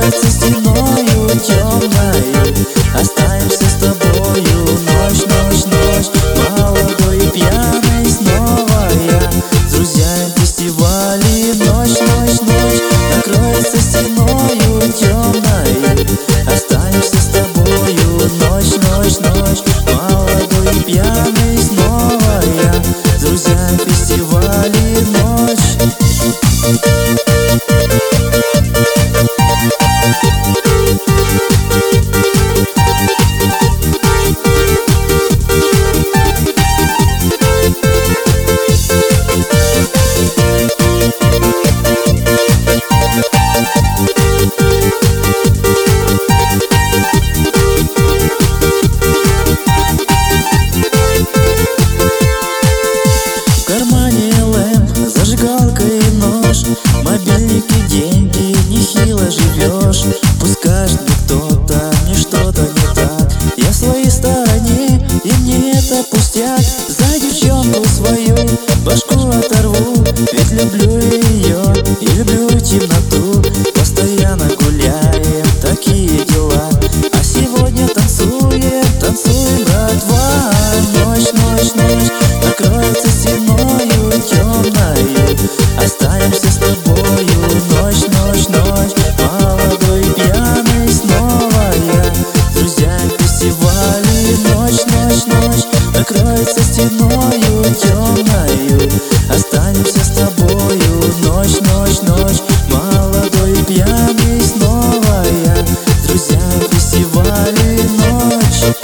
накроется стеною темною. Останемся с тобою ночь, ночь, ночь, молодой и пьяный снова я. С друзьями в фестивале ночь, ночь, ночь, накроется стеною темною. Останемся с тобою ночь, ночь, ночь, молодой и пьяный снова я. С друзьями в фестивале ночь. В кармане ЛМ, зажигалка и нож, мобильники, деньги, нехило живешь. Пусть скажет мне кто-то, мне что-то не так. Я в своей стороне, и мне это пустяк. За девчонку свою башку оторву, ведь люблю ее и люблю темноту. Постоянно гуляем, такие дела, а сегодня танцуем, танцуем, братва. Ночь, ночь, ночь, накроется стеною темною. Останемся с тобою ночь, ночь, ночь, молодой и пьяный снова я. С друзьями в фестивале ночь, ночь, ночь, накроется стеною темною. Останемся с тобою ночь, ночь, ночь, молодой и пьяный снова я. С друзьями в фестивале ночь.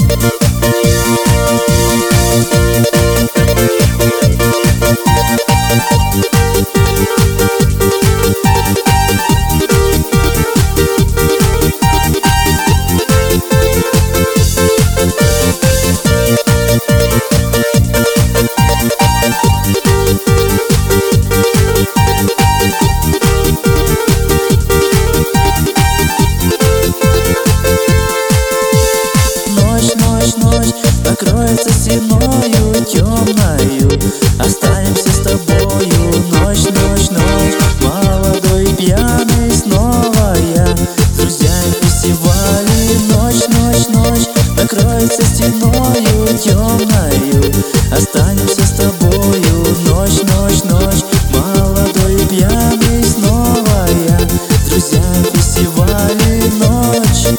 Ночь, ночь, ночь, накроется стеною темною. Останемся с тобою ночь, ночь, ночь, молодой и пьяный снова я. С друзьями в фестивале ночь, ночь, ночь, накроется стеною темною. Останемся с тобою ночь, ночь, ночь, молодой и пьяный снова я. С друзьями в фестивале ночь.